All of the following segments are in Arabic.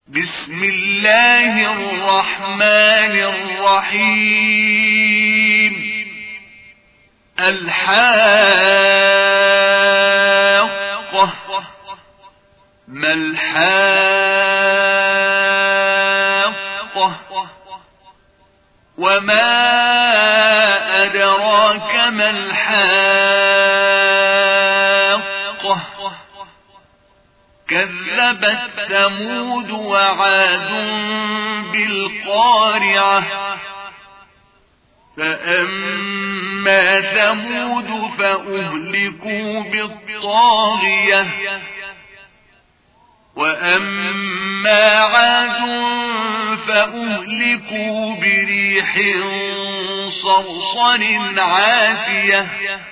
بسم الله الرحمن الرحيم. الحاقة. ما الحاقة؟ وما أدراك ما الحاقة؟ كذبت ثمود وعاد بالقارعة. فأما ثمود فأهلكوا بالطاغية، وأما عاد فأهلكوا بريح صرصر عاتية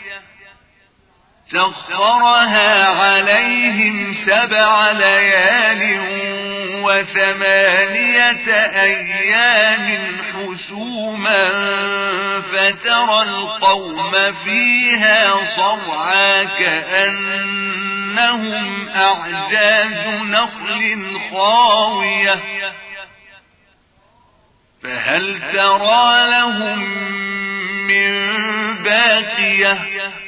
سخرها عليهم 7 ليال و8 أيام حسوما فترى القوم فيها صرعى كأنهم أعجاز نخل خاوية فهل ترى لهم من باقية.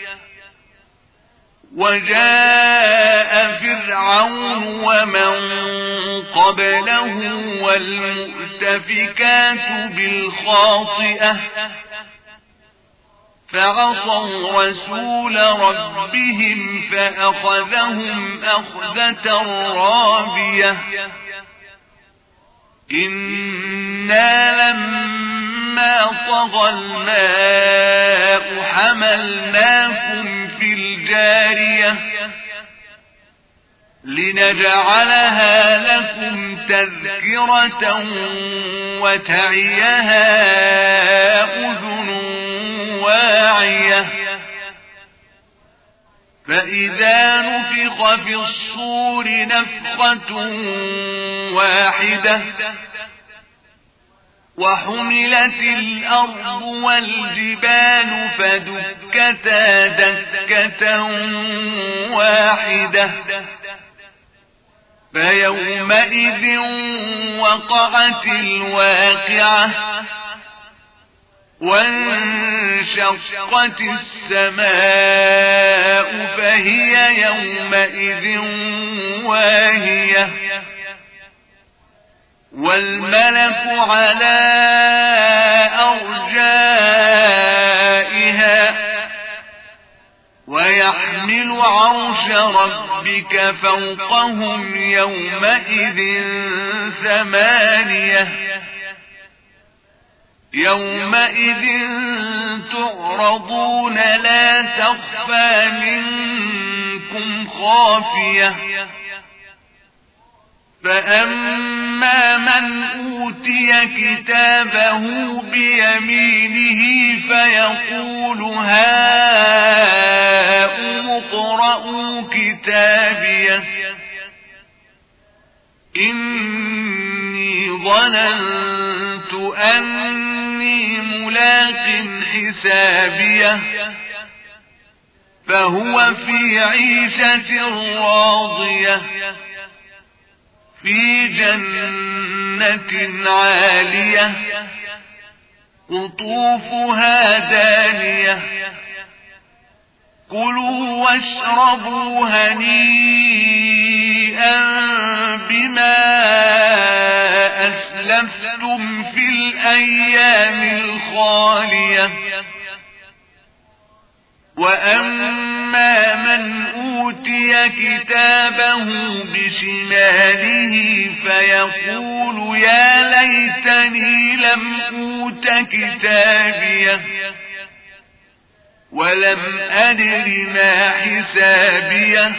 وجاء فرعون ومن قبله والمؤتفكات بالخاطئة فعصوا رسول ربهم فأخذهم أخذة رابية. إنا لما طغى الماء حملناكم في الجارية لنجعلها لكم تذكرة وتعيها أذن واعية. فإذا نفخ في الصور نفخة واحدة وحملت الأرض والجبال فدكتا دكة واحدة فيومئذ وقعت الواقعة وانشقت السماء فهي يومئذ واهية والملك على أرجائها ويحمل عرش ربك فوقهم يومئذ 8 يومئذ تعرضون لا تخفى منكم خافية. فأما من أوتي كتابه بيمينه فيقول هاؤم اقرءوا كتابيه إني ظننت أني ملاق حسابيه فهو في عيشة راضية في جنة عالية قطوفها دانية كلوا واشربوا هنيئا بما أسلفتم في الأيام الخالية. وأما من أوتي كتابه بشماله فيقول يا ليتني لم أوت كتابيه ولم أدر ما حسابيه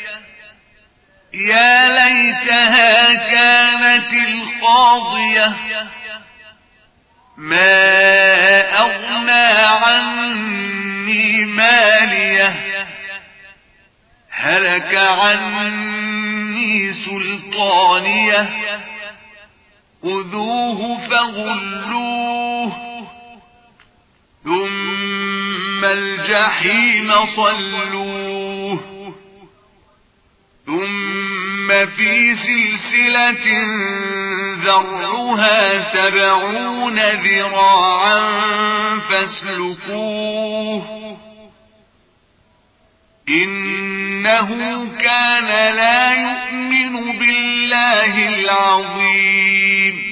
يا ليتها كانت القاضية ما أغنى عني ماليه هلك عني سلطانيه خذوه فغلوه ثم الجحيم صلوه ثم في سلسلة ذرعها 70 ذراعا فاسلكوه إنه كان لا يؤمن بالله العظيم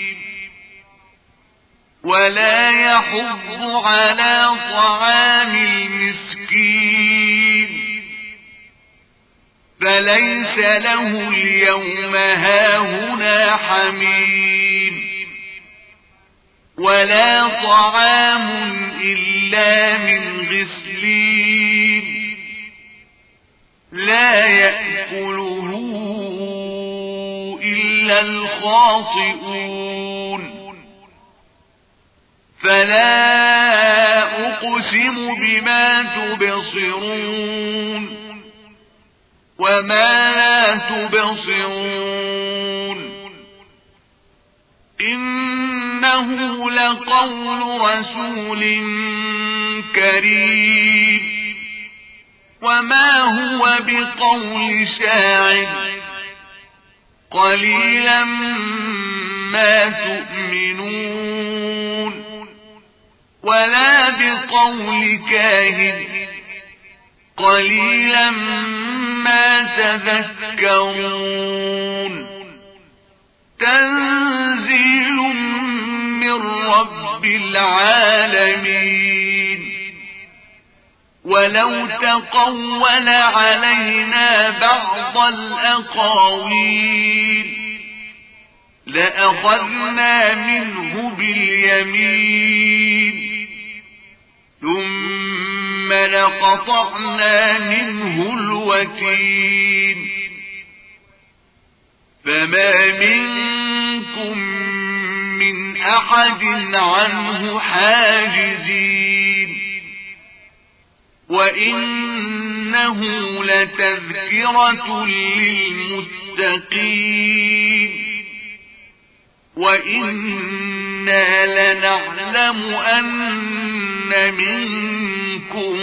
ولا يحض على طعام المسكين فليس له اليوم هاهنا حميم ولا طعام إلا من غسلين لا يأكله إلا الخاطئون فلا أقسم بما تبصرون وما لا تبصرون إنه لقول رسول كريم وما هو بقول شاعر قليلا ما تؤمنون ولا بقول كاهن قليلا ما تذكرون تنزيل من رب العالمين ولو تقول علينا بعض الأقاويل لأخذنا منه باليمين ثم لقطعنا منه الوتين فما منكم من أحد عنه حاجزين وإنه لتذكرة للمتقين وإنا لنعلم أن منكم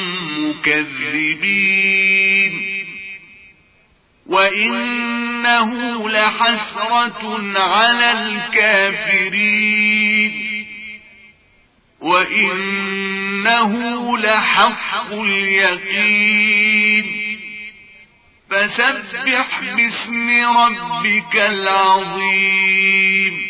مكذبين وإنه لحسرة على الكافرين وإنه لحق اليقين فسبح باسم ربك العظيم